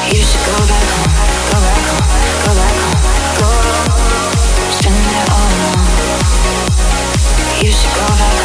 You should go back home, go back home, go back home, go. Spend it all alone. You should go back